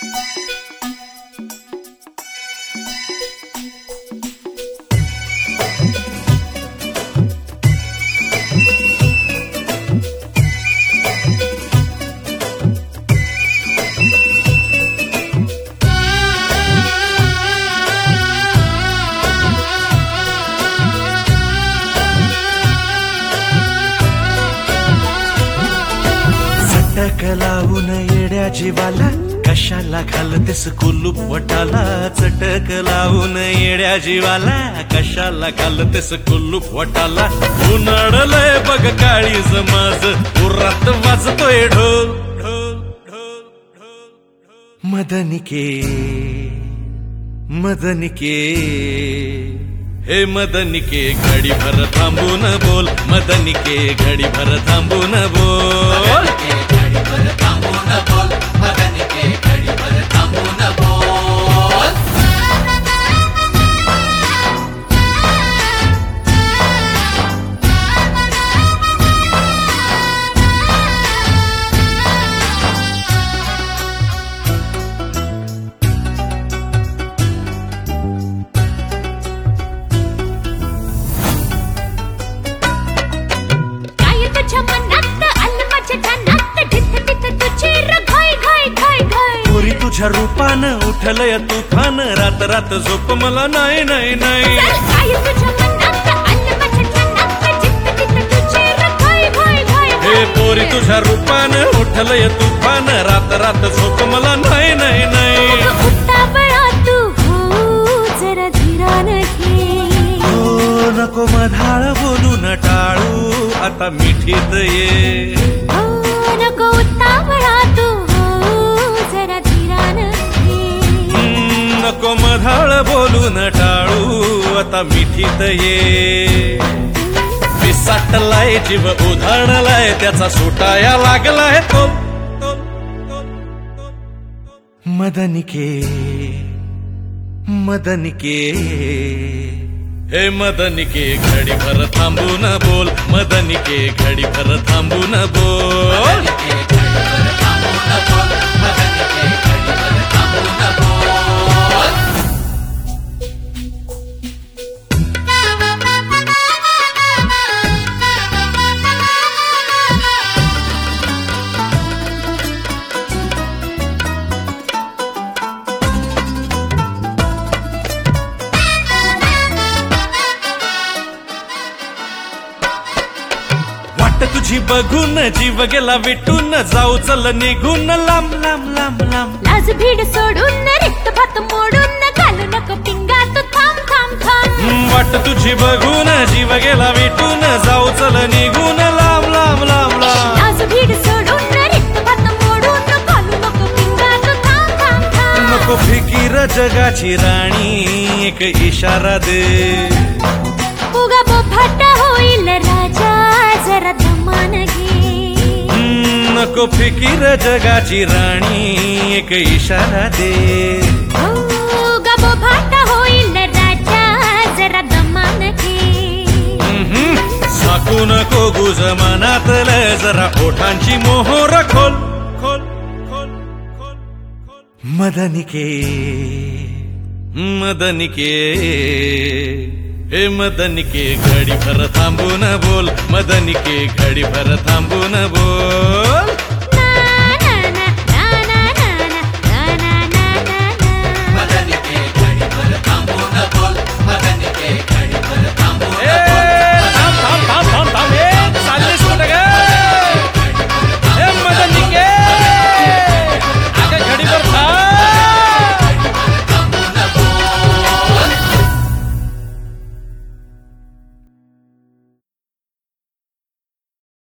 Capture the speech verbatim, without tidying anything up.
चटक लावून येड्या जीवाला कशाला घालतेस कुलूप वटाला. चटक लावून येड्या जीवाला कशाला घालतेस कुलूप वटाला. उन्हाळलंय बघ काळीज माझ उरात वाजतोय ढोल ढोल ढोल ढोल. मदनिके मदनिके हे मदनिके घडी भर थांबून बोल. मदनिके घडी भर थांबून बोल. तुझ्या रूपानं उठलंय तुफान रात रात झोप मला नाही नाही नाही. हे पोरी तुझ्या रूपानं उठलंय तुफान रात रात झोप मला नाही नाही नाही. हो नको मधाळ बोलून टाळू आता मिठीत ये. नको उतावळा तू नको मधाळ बोलून टाळू आता मिठीत ये. विसाटलाय जीव उधाणलाय त्याचा सुटाया लागलाय तो. मदनिके मदनिके हे मदनिके घडी भर थांबून बोल. मदनिके घडी भर थांबून बोल. तुझी बघून जीव गेला विटून जाऊ चल निघून लांब लांब लांब लांब. लाज भीड सोडून रिक्त भात मोडून घालू नको पिंगात थांब थांब थांब. वाट तुझी बघून जीव गेला विटून जाऊ चल निघून लांब लांब लांब लांब. लाज भीड सोडून रिक्त भात मोडून घालू नको पिंगात थांब थांब थांब. नको फिकीर जगाची राणी एक इशारा दे. उगा बोभाटा होईल राजा जरा दमान घे. नको फिकीर जगाची राणी एक इशारा दे. उगा बोभाटा होईल राजा जरा दमान घे. साकू नको गुज मनातलं जरा ओठांची मोहोर खोल खोल खोल खोल खोल. मदनिके मदनिके हे मदनिके घडी भर थांबून बोल. मदनिके घडी भर थांबून बोल.